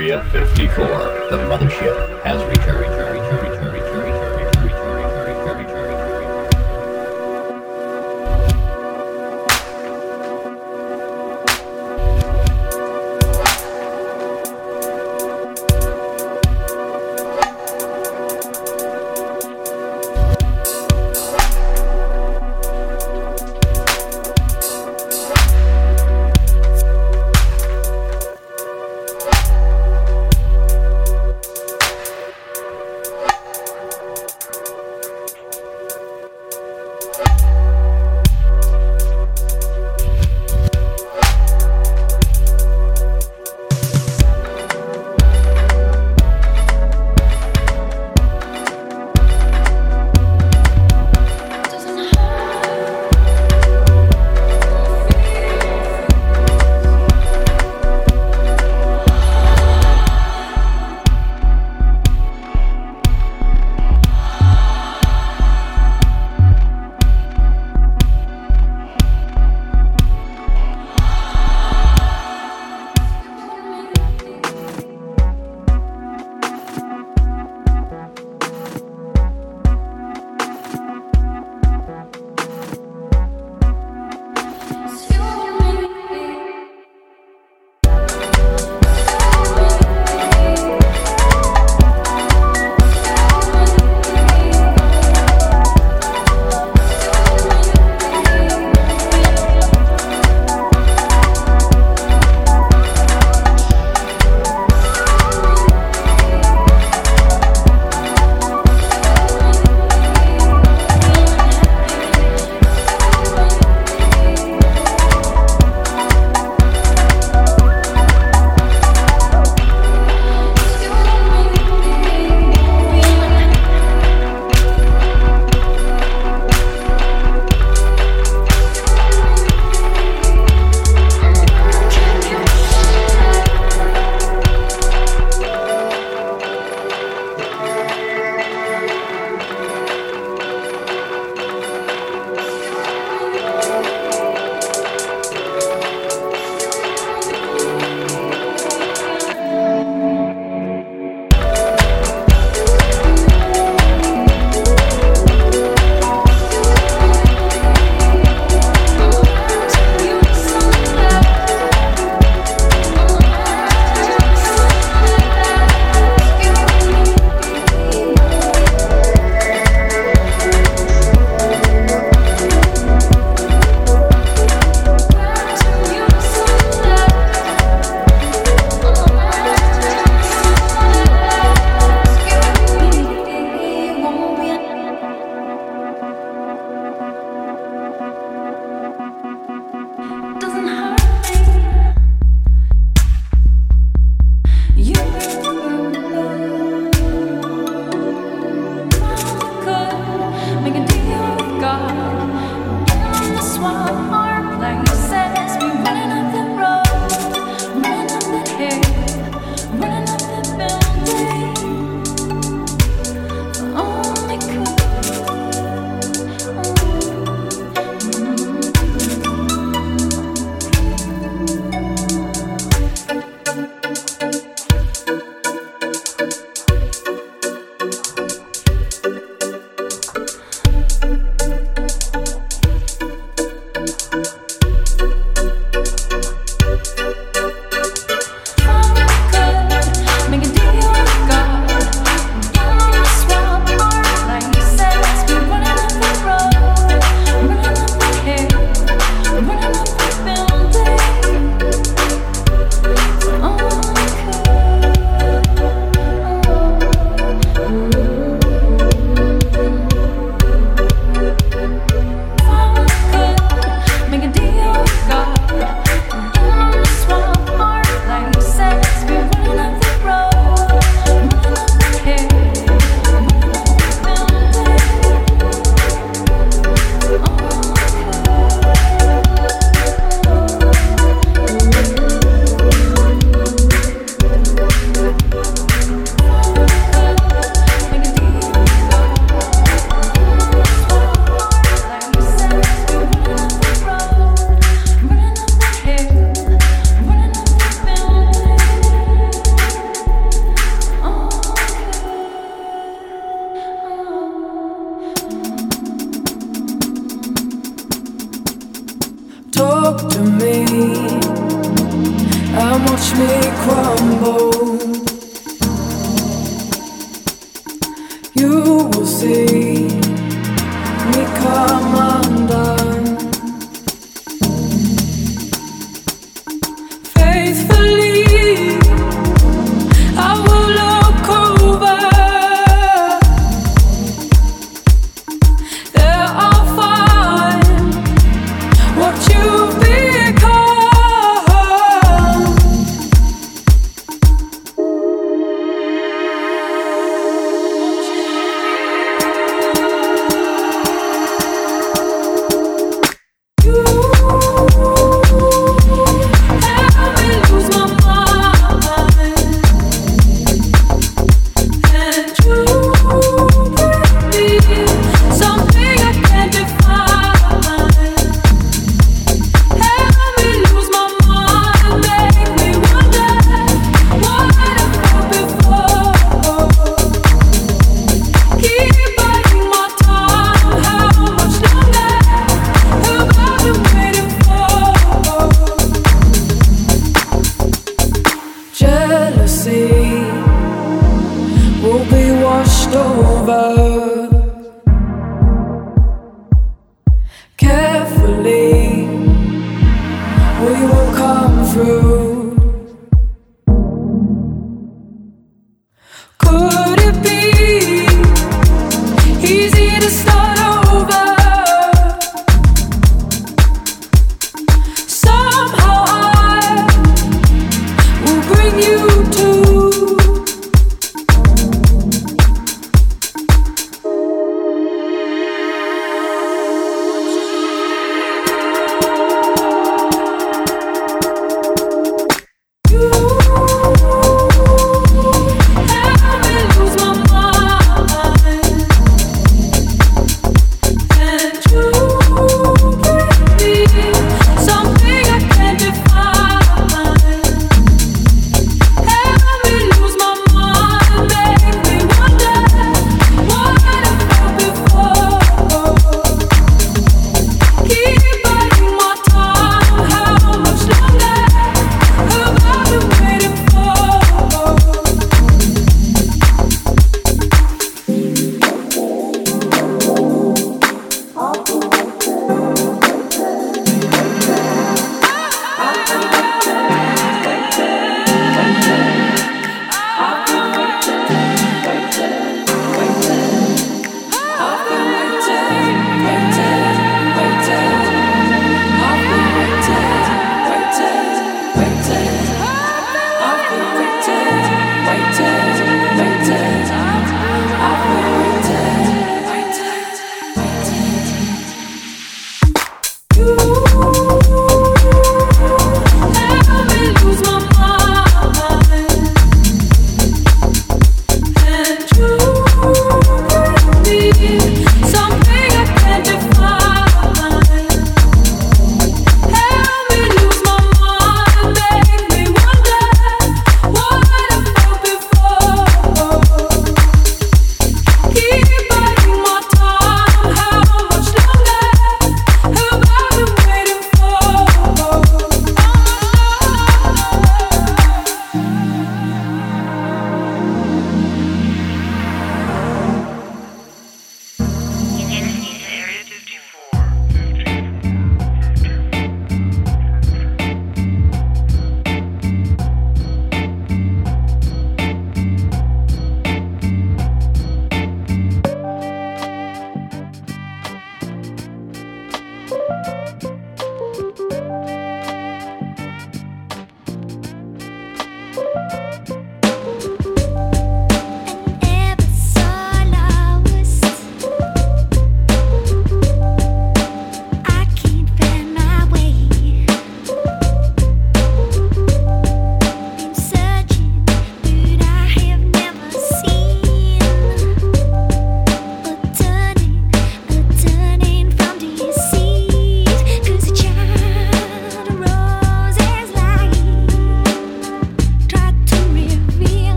Area 54, the mothership has returned. and watch me crumble. You will see me come undone. Faithfully, I will look over. There I'll find what you've become. Will be washed over. Carefully, we will come through. Could it be easy to start over? Somehow I will bring you to.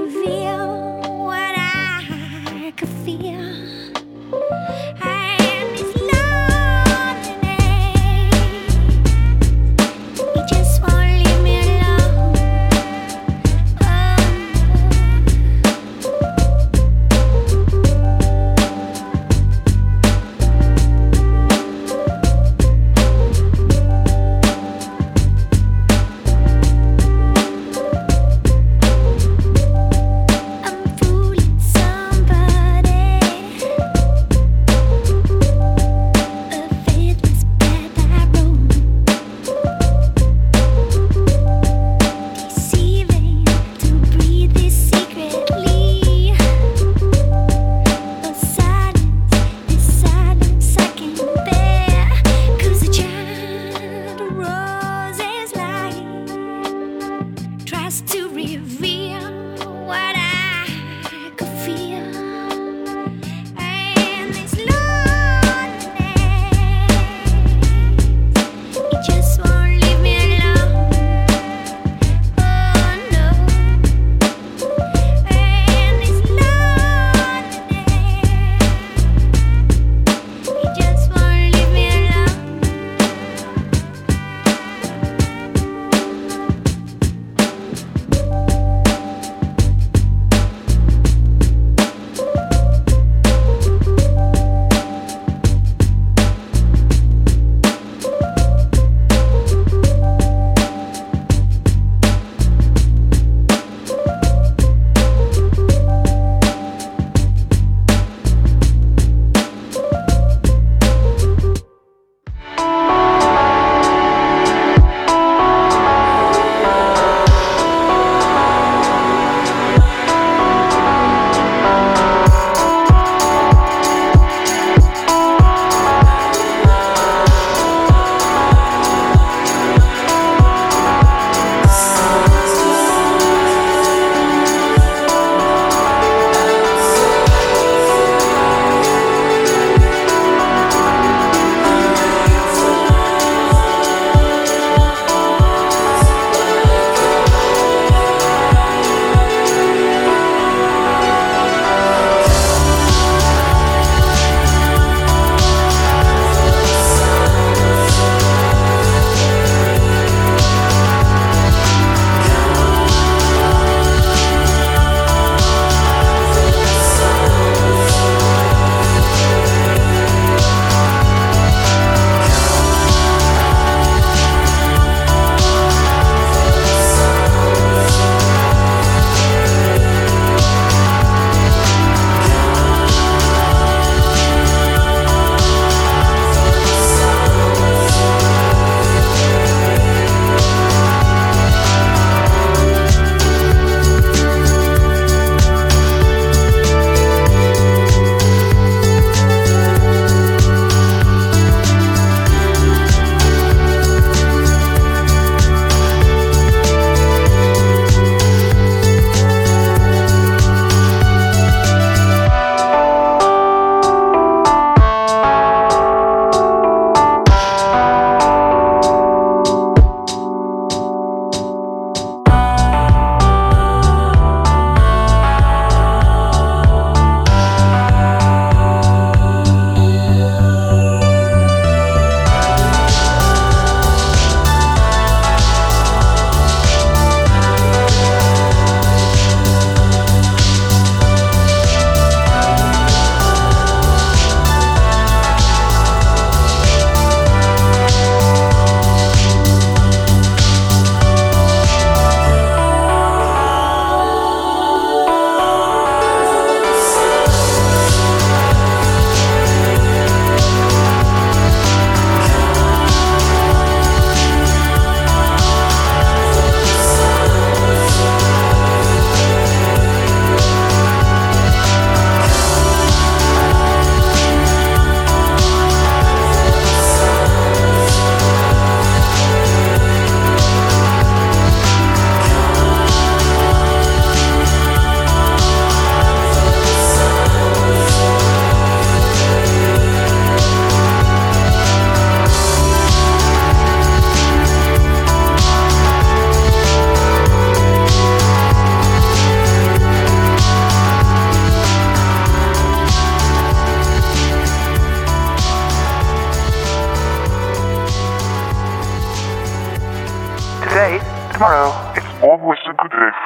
I'm fooling somebody.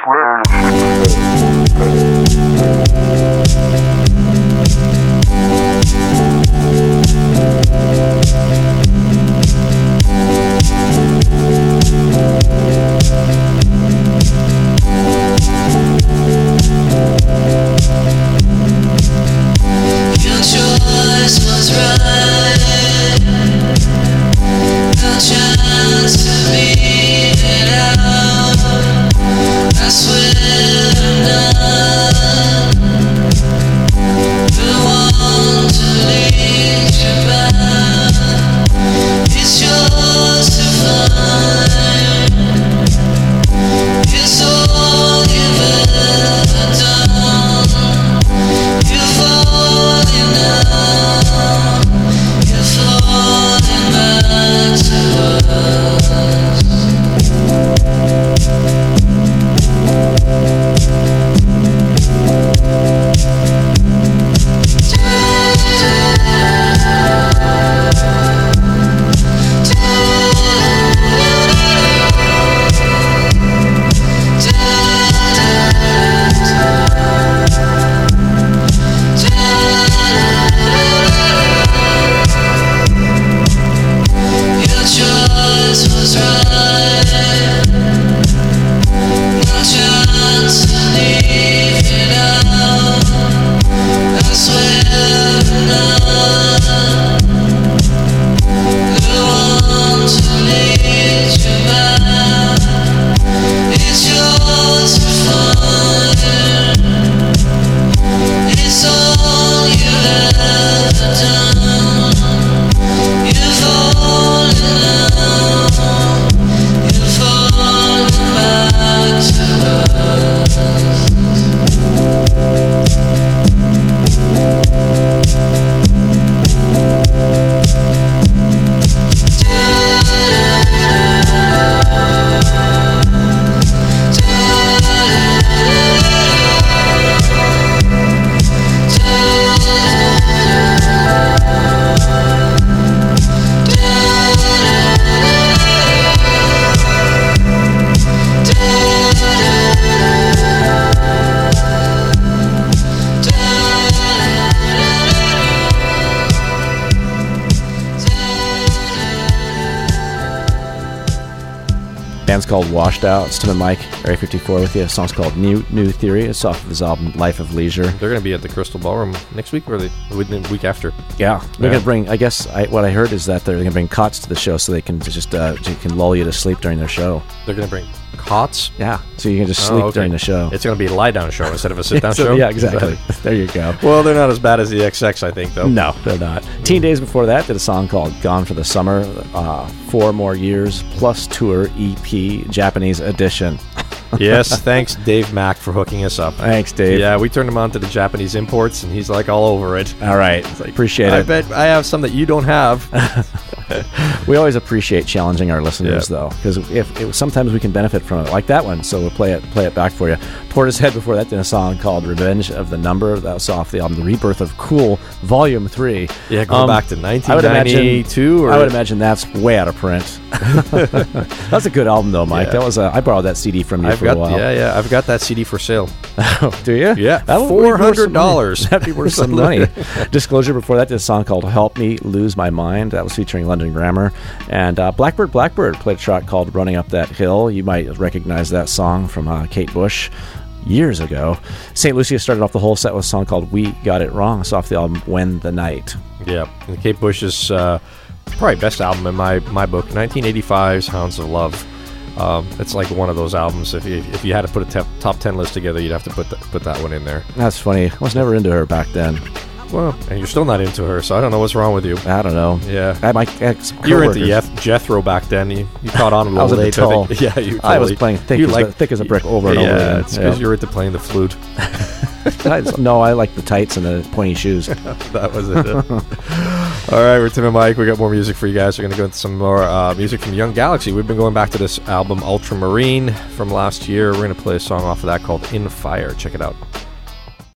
Band's called Washed Out. It's Tim and Mike, Area 54 with you. The song's called New Theory. It's off of his album Life of Leisure. They're going to be at the Crystal Ballroom next week or the week after. Yeah. They're going to bring, I guess, what I heard is that they're going to bring cots to the show so they can just can lull you to sleep during their show. They're going to bring cots? Yeah. So you can just sleep during the show. It's going to be a lie-down show instead of a sit-down show? Yeah, exactly. There you go. Well, they're not as bad as the XX, I think, though. No, they're not. Teen Days before that did a song called Gone for the Summer, 4 More Years Plus Tour EP Japanese edition. Yes, thanks Dave Mack for hooking us up. Thanks, Dave. Yeah, we turned him on to the Japanese imports, and he's like all over it. All right. Appreciate it. I bet I have some that you don't have. We always appreciate challenging our listeners, though, because sometimes we can benefit from it, like that one. So we'll play it back for you. Portishead before that did a song called "Revenge of the Number." That was off the album "The Rebirth of Cool," Volume 3. Yeah, going back to 1992. I would imagine that's way out of print. That's a good album, though, Mike. Yeah. That was I borrowed that CD from you for a while. Yeah, I've got that CD for sale. Do you? Yeah, $400. That'd be worth some money. Disclosure before that did a song called "Help Me Lose My Mind." That was featuring London Grammar. And Blackbird played a track called "Running Up That Hill." You might recognize that song from Kate Bush years ago. St. Lucia started off the whole set with a song called "We Got It Wrong." It's off the album "When the Night." Yeah, and Kate Bush's probably best album in my book, 1985's "Hounds of Love." It's like one of those albums. If you had to put a top 10 list together, you'd have to put that one in there. That's funny. I was never into her back then. Well, and you're still not into her, so I don't know what's wrong with you. I don't know. Yeah, my ex you were into Jethro back then. You caught on a little late. I think. Yeah, I was playing thick as a brick over and over again. It's because you were into playing the flute. No, I like the tights and the pointy shoes. That was it. All right, we're Tim and Mike. We got more music for you guys. We're going to go into some more music from Young Galaxy. We've been going back to this album Ultramarine from last year. We're going to play a song off of that called "In Fire." Check it out.